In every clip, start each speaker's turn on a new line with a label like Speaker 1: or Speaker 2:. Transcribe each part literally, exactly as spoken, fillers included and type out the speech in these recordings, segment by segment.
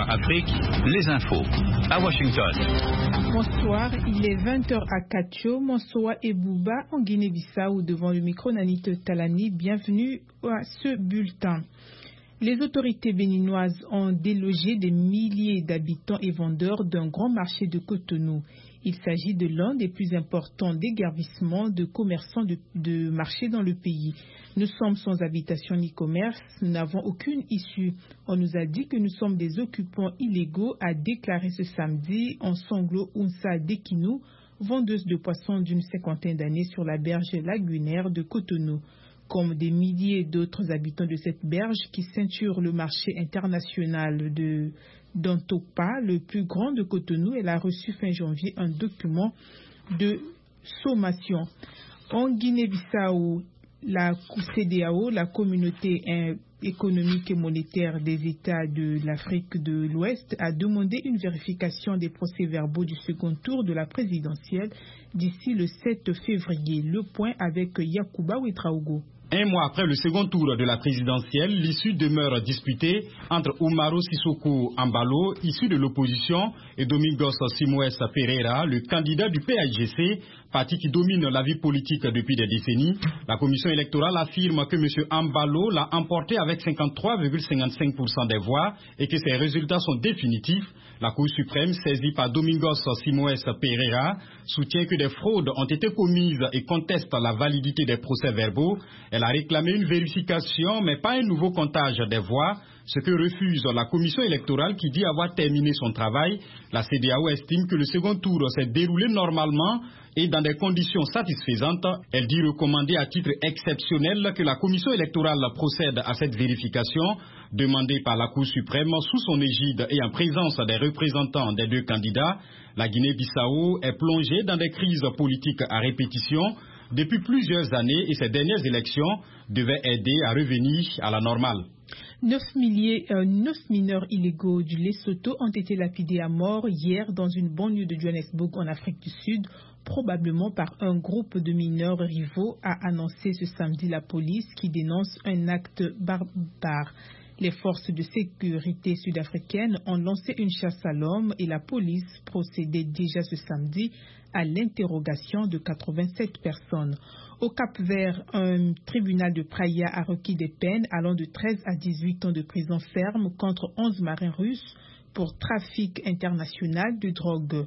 Speaker 1: A Afrique, les infos à Washington.
Speaker 2: Bonsoir, il est vingt heures à Katio, Monsoa et Bouba en Guinée-Bissau devant le micro Nanit Talani. Bienvenue à ce bulletin. Les autorités béninoises ont délogé des milliers d'habitants et vendeurs d'un grand marché de Cotonou. Il s'agit de l'un des plus importants déguerpissements de commerçants de, de marché dans le pays. Nous sommes sans habitation ni commerce, nous n'avons aucune issue. On nous a dit que nous sommes des occupants illégaux, a déclaré ce samedi en Songlo Unsa Dekinou, vendeuse de poissons d'une cinquantaine d'années sur la berge lagunaire de Cotonou. Comme des milliers d'autres habitants de cette berge qui ceinture le marché international de d'Antopa, le plus grand de Cotonou, elle a reçu fin janvier un document de sommation. En Guinée-Bissau, la C D A O, la communauté économique et monétaire des États de l'Afrique de l'Ouest, a demandé une vérification des procès-verbaux du second tour de la présidentielle d'ici le sept février. Le point avec Yacouba Ouetraogo.
Speaker 3: Un mois après le second tour de la présidentielle, l'issue demeure disputée entre Umaro Sissoko Embalo, issu de l'opposition, et Domingos Simoes Pereira, le candidat du P A I G C, parti qui domine la vie politique depuis des décennies. La commission électorale affirme que M. Embalo l'a emporté avec cinquante-trois virgule cinquante-cinq pour cent des voix et que ses résultats sont définitifs. La Cour suprême, saisie par Domingos Simoes Pereira, soutient que des fraudes ont été commises et conteste la validité des procès-verbaux. Elle a réclamé une vérification, mais pas un nouveau comptage des voix, ce que refuse la commission électorale qui dit avoir terminé son travail. La C D A O estime que le second tour s'est déroulé normalement et dans des conditions satisfaisantes. Elle dit recommander à titre exceptionnel que la commission électorale procède à cette vérification demandée par la Cour suprême sous son égide et en présence des représentants des deux candidats. La Guinée-Bissau est plongée dans des crises politiques à répétition depuis plusieurs années et ces dernières élections devaient aider à revenir à la normale.
Speaker 2: Neuf, milliers, euh, neuf mineurs illégaux du Lesotho ont été lapidés à mort hier dans une banlieue de Johannesburg en Afrique du Sud, probablement par un groupe de mineurs rivaux, a annoncé ce samedi la police qui dénonce un acte barbare. Les forces de sécurité sud-africaines ont lancé une chasse à l'homme et la police procédait déjà ce samedi à l'interrogation de quatre-vingt-sept personnes. Au Cap-Vert, un tribunal de Praia a requis des peines allant de treize à dix-huit ans de prison ferme contre onze marins russes pour trafic international de drogue.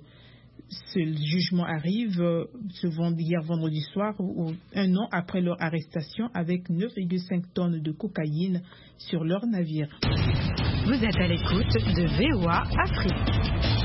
Speaker 2: Ce jugement arrive ce vendredi, hier vendredi soir, un an après leur arrestation avec neuf virgule cinq tonnes de cocaïne sur leur navire.
Speaker 4: Vous êtes à l'écoute de V O A Afrique.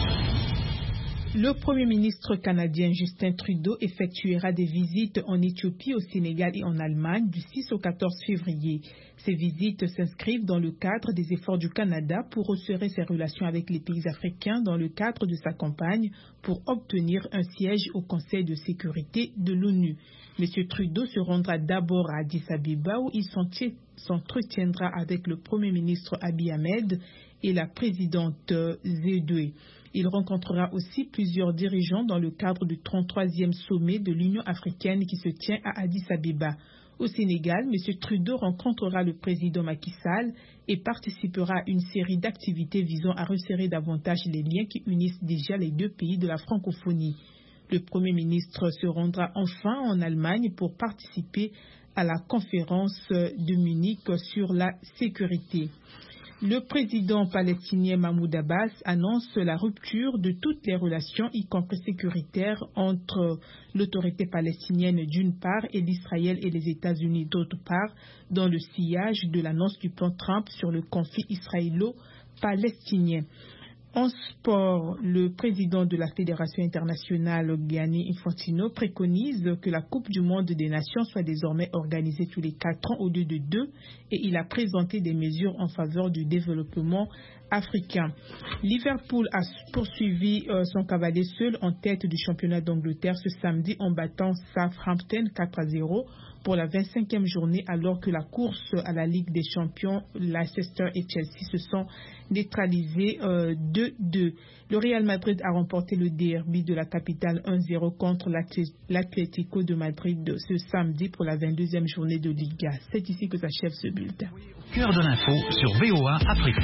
Speaker 2: Le Premier ministre canadien Justin Trudeau effectuera des visites en Éthiopie, au Sénégal et en Allemagne du six au quatorze février. Ces visites s'inscrivent dans le cadre des efforts du Canada pour resserrer ses relations avec les pays africains dans le cadre de sa campagne pour obtenir un siège au Conseil de sécurité de l'ONU. M. Trudeau se rendra d'abord à Addis Abeba où il s'entretiendra avec le Premier ministre Abiy Ahmed et la présidente Zedoué. Il rencontrera aussi plusieurs dirigeants dans le cadre du trente-troisième sommet de l'Union africaine qui se tient à Addis Abeba. Au Sénégal, M. Trudeau rencontrera le président Macky Sall et participera à une série d'activités visant à resserrer davantage les liens qui unissent déjà les deux pays de la francophonie. Le Premier ministre se rendra enfin en Allemagne pour participer à la conférence de Munich sur la sécurité. Le président palestinien Mahmoud Abbas annonce la rupture de toutes les relations, y compris sécuritaires, entre l'autorité palestinienne d'une part et l'Israël et les États-Unis d'autre part, dans le sillage de l'annonce du plan Trump sur le conflit israélo-palestinien. En sport, le président de la Fédération internationale Gianni Infantino préconise que la Coupe du monde des Nations soit désormais organisée tous les quatre ans au lieu de deux et il a présenté des mesures en faveur du développement africain. Liverpool a poursuivi euh, son cavalier seul en tête du championnat d'Angleterre ce samedi en battant Southampton quatre à zéro pour la vingt-cinquième journée alors que la course à la Ligue des Champions, Leicester et Chelsea se sont neutralisés euh, deux deux. Le Real Madrid a remporté le derby de la capitale un zéro contre l'Atlético de Madrid ce samedi pour la vingt-deuxième journée de Liga. C'est ici que s'achève ce bulletin.
Speaker 1: Cœur de l'info sur V O A Afrique.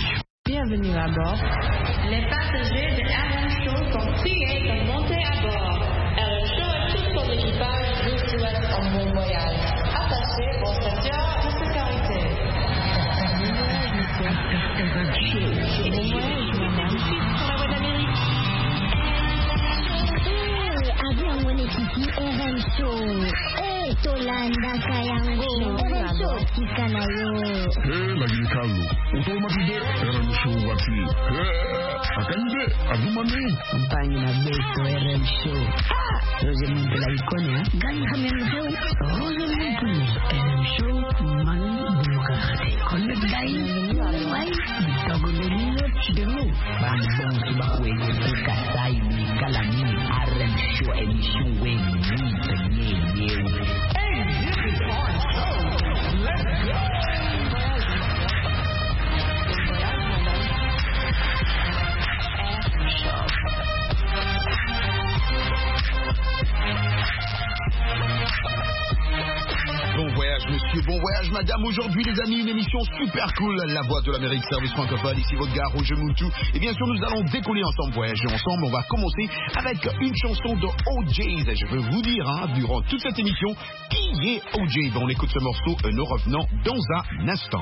Speaker 4: Bienvenue à bord.
Speaker 5: Les passagers de R M Show sont priés de monter à bord. R M Show et tout son équipage vous souhaitent un bon voyage. Attachez vos ceintures de sécurité.
Speaker 4: R M Show. Et bon voyage, madame. Sur la voie d'Amérique.
Speaker 6: Avion Monekiti R M Show. Eh, Tolanda Kayango. R M Show Kikanayo.
Speaker 7: Eh, lagi ni kalu. Untuk makide R M Show wati. Eh, akan ide agumane.
Speaker 8: Kampanye na beso R M Show. Roger Monte la icône, hein. Gagne kami ng show. Roger Monte. R M Show man bumukate. Connect guys. Why? Tago nililo chidemo. Bandong subakwe yung kasay ni Kalani. R M Show émission wing. Nye nye. Hey, this is our show. Let's go.
Speaker 9: Bon voyage monsieur, bon voyage madame. Aujourd'hui les amis, une émission super cool, La Voix de l'Amérique, service francophone. Ici votre gars Roger Moutou. Et bien sûr nous allons décoller ensemble, voyager ensemble. On va commencer avec une chanson de O J's. Et je veux vous dire, hein, durant toute cette émission, qui est O J. On écoute ce morceau, nous revenons dans un instant.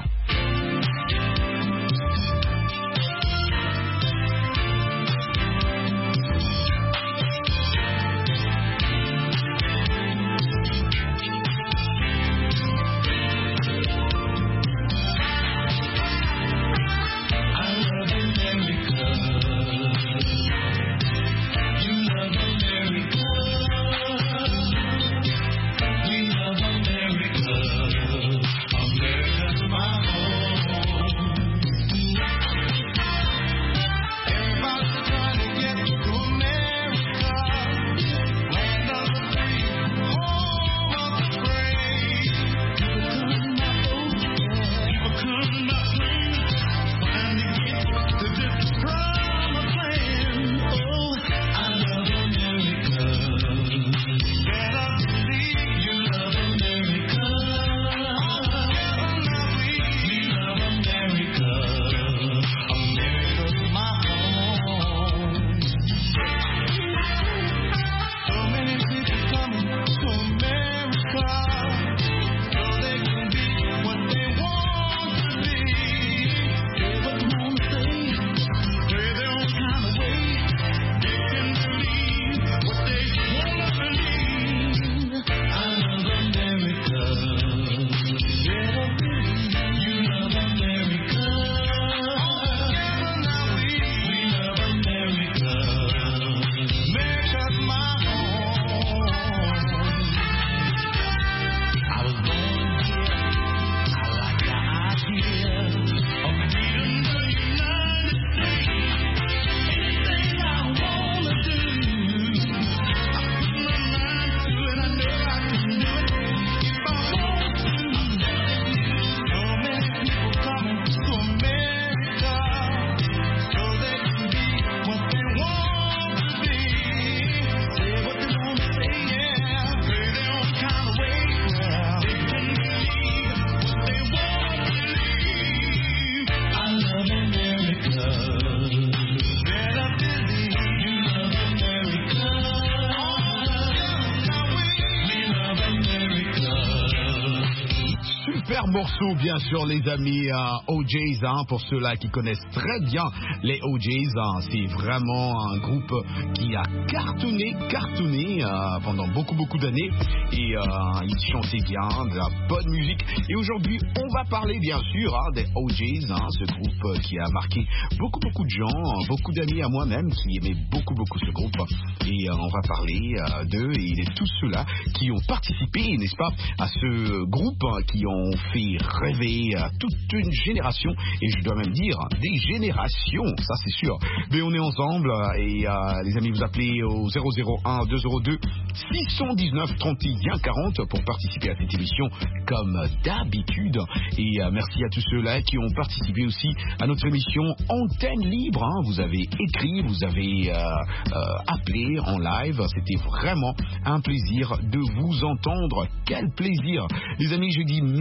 Speaker 9: Morceau bien sûr les amis, euh, O J's, hein, pour ceux-là qui connaissent très bien les O J's, hein, c'est vraiment un groupe qui a cartonné, cartonné euh, pendant beaucoup beaucoup d'années et euh, ils chantaient bien, de la bonne musique. Et aujourd'hui on va parler bien sûr hein, des O J's, hein, ce groupe qui a marqué beaucoup beaucoup de gens, beaucoup d'amis à moi-même qui aimaient beaucoup beaucoup ce groupe et euh, on va parler euh, d'eux et de tous ceux-là qui ont participé, n'est-ce pas, à ce groupe, hein, qui ont fait rêver à toute une génération et je dois même dire des générations, ça c'est sûr. Mais on est ensemble et euh, les amis, vous appelez au zéro zéro un deux zéro deux six un neuf trente et un quarante pour participer à cette émission comme d'habitude. Et euh, merci à tous ceux-là qui ont participé aussi à notre émission Antenne Libre, hein. Vous avez écrit, vous avez euh, euh, appelé en live, c'était vraiment un plaisir de vous entendre. Quel plaisir les amis, je dis merci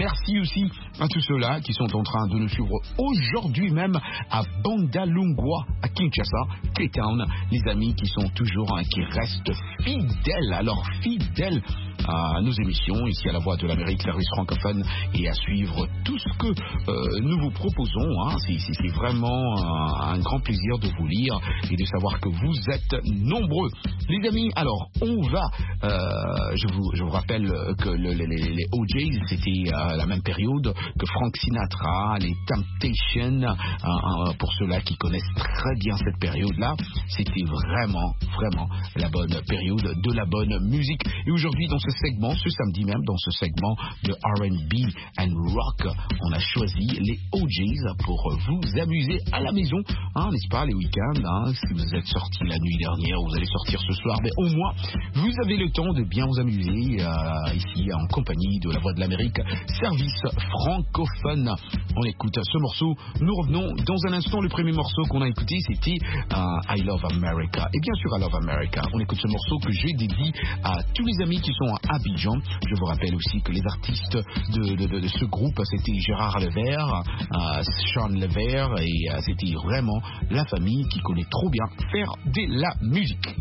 Speaker 9: aussi à tous ceux-là qui sont en train de nous suivre aujourd'hui même à Bandalungwa, à Kinshasa, Cape Town, les amis qui sont toujours, hein, qui restent fidèles, alors fidèles à nos émissions ici à la Voix de l'Amérique, service francophone, et à suivre tout ce que euh, nous vous proposons. Hein. C'est, c'est, c'est vraiment un, un grand plaisir de vous lire et de savoir que vous êtes nombreux. Les amis, alors on va, euh, je, vous, je vous rappelle que le, les, les O Js, c'était euh, la même période que Frank Sinatra, les Temptations, euh, euh, pour ceux-là qui connaissent très bien cette période-là, c'était vraiment, vraiment la bonne période de la bonne musique. Et aujourd'hui, dans ce segment, ce samedi même, dans ce segment de R and B and rock, on a choisi les O Js pour vous amuser à la maison, hein, n'est-ce pas, les week-ends, hein, si vous êtes sortis la nuit dernière ou vous allez sortir ce soir, mais au moins vous avez le temps de bien vous amuser euh, ici en compagnie de la Voix de l'Amérique, service francophone. On écoute ce morceau, nous revenons dans un instant. Le premier morceau qu'on a écouté, c'était euh, I Love America, et bien sûr I Love America, on écoute ce morceau que j'ai dédié à tous les amis qui sont à Abidjan. Je vous rappelle aussi que les artistes de, de, de, de ce groupe, c'était Gérard Levert, euh, Sean Levert, et euh, c'était vraiment la famille qui connaît trop bien faire de la musique.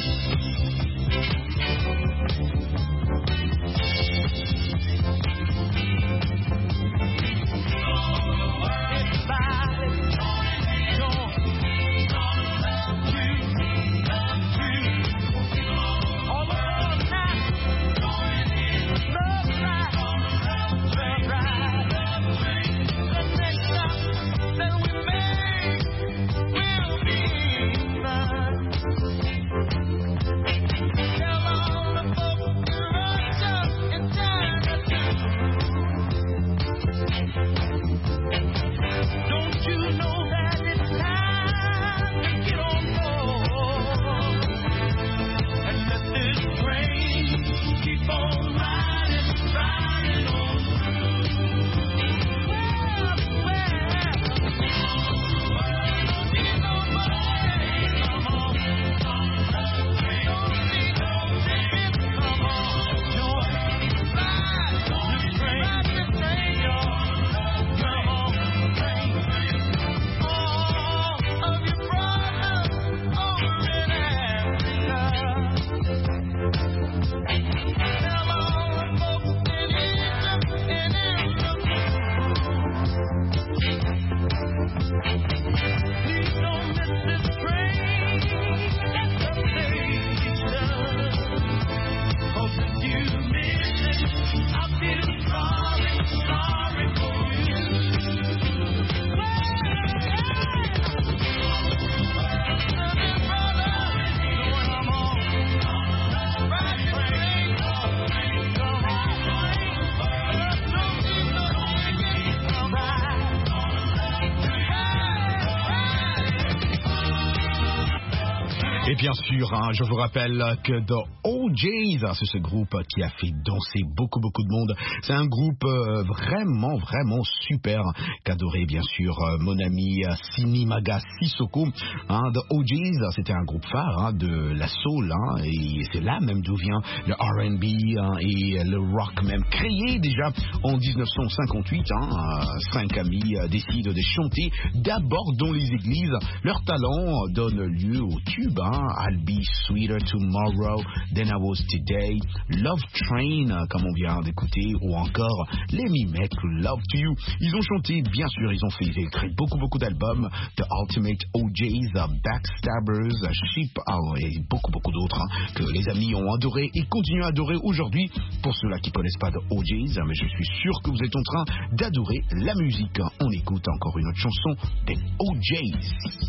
Speaker 9: Et bien sûr, hein, je vous rappelle que The O Js, c'est ce groupe qui a fait danser beaucoup, beaucoup de monde. C'est un groupe euh, vraiment, vraiment super, qu'adorait bien sûr euh, mon ami euh, Sinimaga Sissoko. Hein, The O Js, c'était un groupe phare hein, de la soul, hein, et c'est là même d'où vient le R and B hein, et le rock même, créé déjà en dix-neuf cent cinquante-huit. Hein, euh, cinq amis euh, décident de chanter d'abord dans les églises. Leur talent donne lieu au tube. Hein, I'll be sweeter tomorrow than I was today, Love Train, comme on vient d'écouter, ou encore Let me make love to you. Ils ont chanté, bien sûr, ils ont fait, ils ont écrit beaucoup, beaucoup d'albums, The Ultimate O Js, Backstabbers, Sheep, oh, et beaucoup, beaucoup d'autres, hein, que les amis ont adoré et continuent à adorer aujourd'hui. Pour ceux-là qui ne connaissent pas The O Js, mais je suis sûr que vous êtes en train d'adorer la musique. On écoute encore une autre chanson des O Js.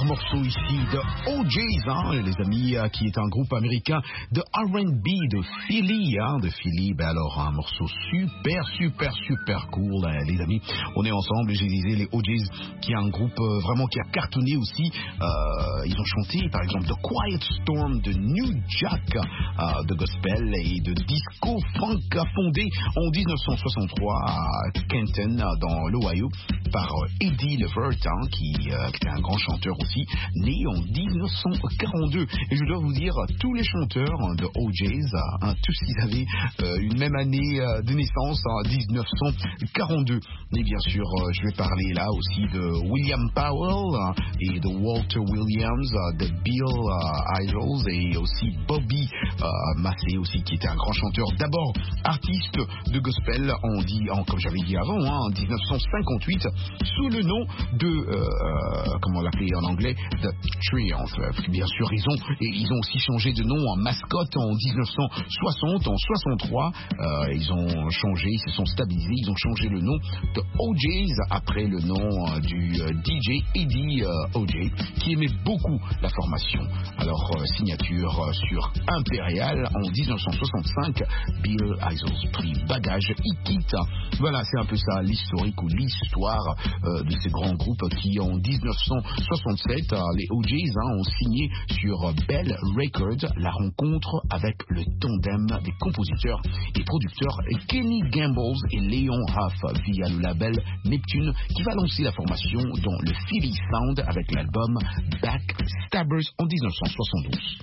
Speaker 9: super morceau ici de O J's, hein, les amis, euh, qui est un groupe américain de R and B de Philly, hein, de Philly. Ben alors, un morceau super, super, super cool, hein, les amis. On est ensemble, je disais, les O J's, qui est un groupe euh, vraiment qui a cartonné aussi. Euh, ils ont chanté, par exemple, The Quiet Storm de New Jack, euh, de gospel et de disco funk, fondé en dix-neuf cent soixante-trois à Kenton, dans l'Ohio, par euh, Eddie Levert, hein, qui, euh, qui était un grand chanteur aussi, né en dix-neuf cent quarante-deux. Et je dois vous dire, tous les chanteurs hein, de O J's, hein, tous ils avaient euh, une même année euh, de naissance, en hein, dix-neuf cent quarante-deux. Et bien sûr, euh, je vais parler là aussi de William Powell hein, et de Walter Williams, euh, de Bill euh, Idols et aussi Bobby euh, Massey aussi, qui était un grand chanteur, d'abord artiste de gospel, en, dit, en, comme j'avais dit avant, hein, en dix-neuf cent cinquante-huit, sous le nom de, euh, euh, comment on l'appelait en anglais, The Triumph. Bien sûr, ils ont, et ils ont aussi changé de nom en mascotte en dix-neuf cent soixante, en soixante-trois, euh, ils ont changé, ils se sont stabilisés, ils ont changé le nom de O J's après le nom euh, du euh, D J Eddie euh, O J, qui aimait beaucoup la formation. Alors, euh, signature euh, sur Impérial en dix-neuf cent soixante-cinq, Bill Idols prit bagage, il quitte. Voilà, c'est un peu ça l'historique ou l'histoire euh, de ces grands groupes qui en dix-neuf cent soixante-sept, euh, les O J's hein, ont signé sur euh, Bell Records la rencontre avec le tandem des compositeurs et producteurs Kenny Gambles et Léon Huff via le label Neptune, qui va lancer la formation dans le Philly Sound avec l'album Backstabbers en dix-neuf cent soixante-douze.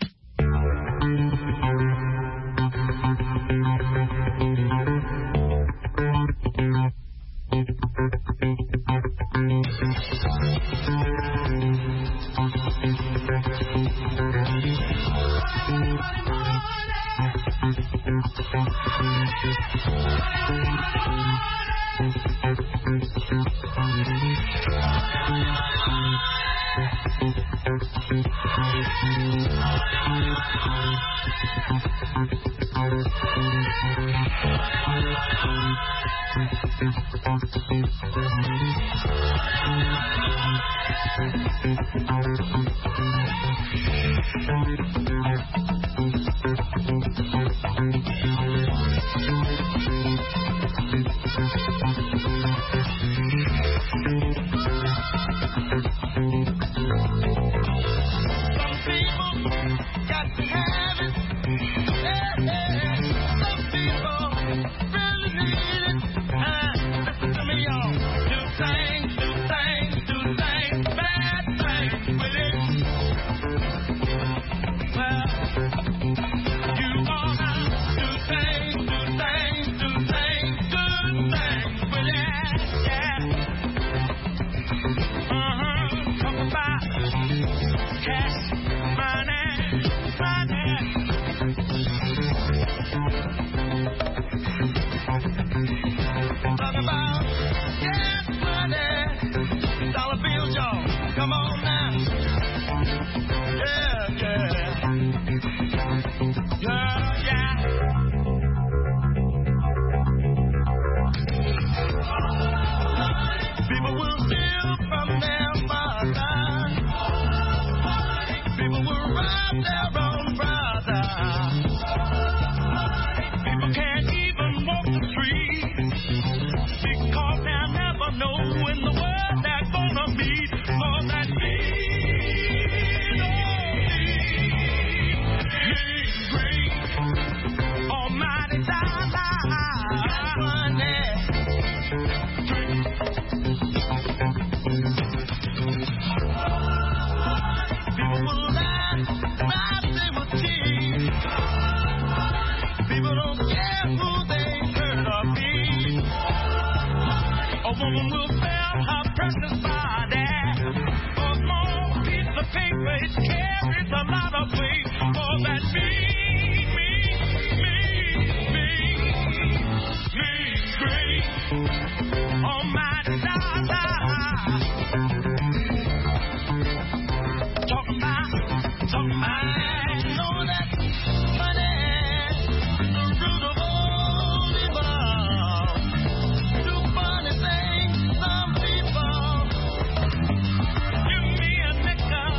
Speaker 10: Give me a nickel.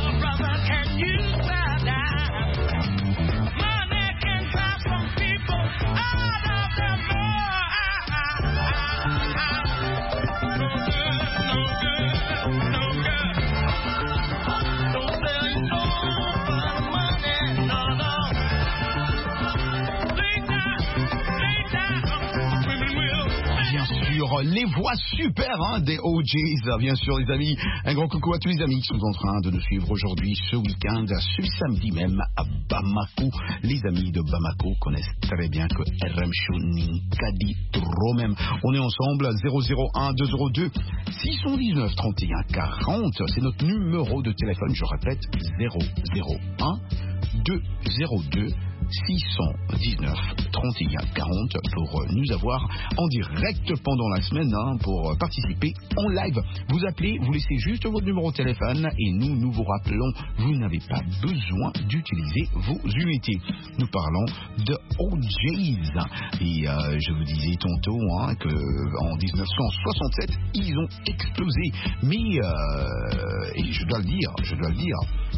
Speaker 9: les voix super hein, des O Js, bien sûr les amis. Un grand coucou à tous les amis qui sont en train de nous suivre aujourd'hui, ce week-end, ce samedi même à Bamako. Les amis de Bamako connaissent très bien que R M Show Ninkadi trop même. On est ensemble, zéro zéro un deux zéro deux six un neuf trente et un quarante. C'est notre numéro de téléphone, je répète, zéro zéro un deux zéro deux six un neuf trente et un quarante pour nous avoir en direct pendant la semaine hein, pour participer en live. Vous appelez, vous laissez juste votre numéro de téléphone et nous, nous vous rappelons, vous n'avez pas besoin d'utiliser vos unités. Nous parlons de O Js et euh, je vous disais tantôt hein, qu'en dix-neuf cent soixante-sept, ils ont explosé. Mais, euh, et je dois le dire, je dois le dire,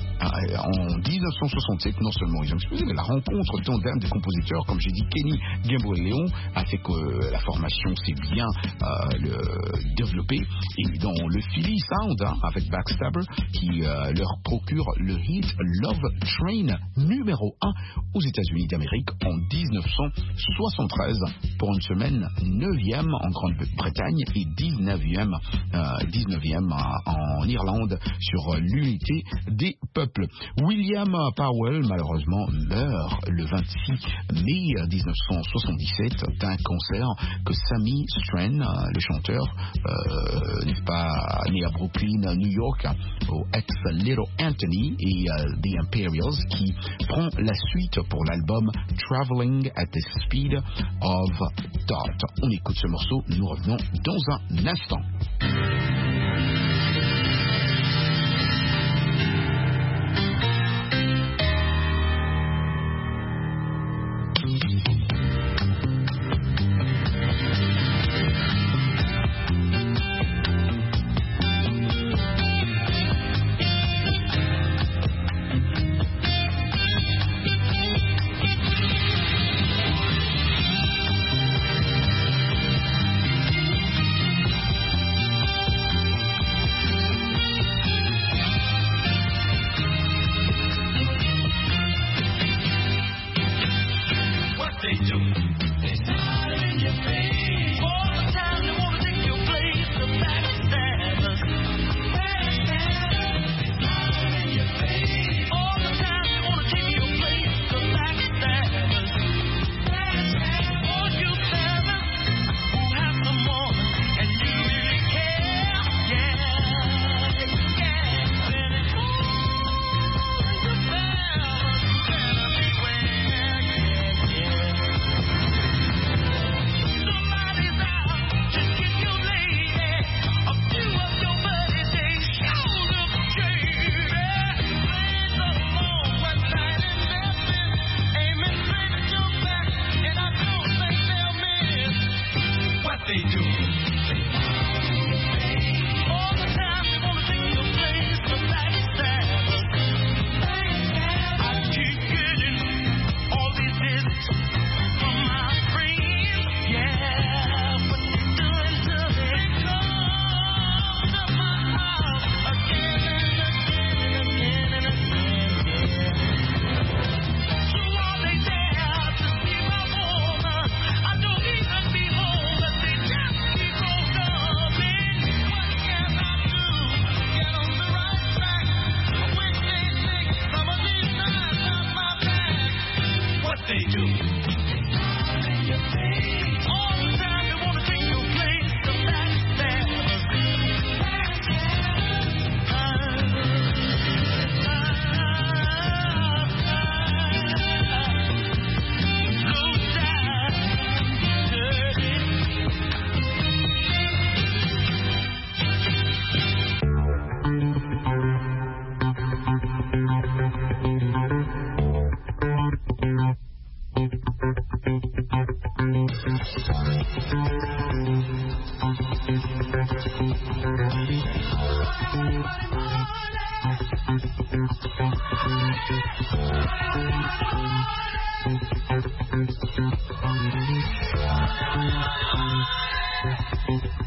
Speaker 9: en dix-neuf cent soixante-sept, non seulement ils ont explosé, mais la rencontre tandem des compositeurs, comme j'ai dit, Kenny Gambo et Léon, a fait que la formation s'est bien euh, le, développée. Et dans le Philly Sound, hein, avec Backstabber, qui euh, leur procure le hit Love Train numéro un aux États-Unis d'Amérique en dix-neuf cent soixante-treize, pour une semaine neuvième en Grande-Bretagne et dix-neuvième, euh, dix-neuvième en Irlande sur l'unité des peuples. William Powell, malheureusement, meurt le vingt-six mai dix-neuf cent soixante-dix-sept d'un cancer que Sammy Stren, le chanteur, euh, n'est-ce pas, né à Brooklyn, New York, au ex-Little Anthony et uh, The Imperials, qui prend la suite pour l'album Traveling at the Speed of Thought. On écoute ce morceau, nous revenons dans un instant.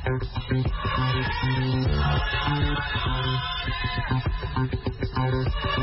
Speaker 10: Thank you.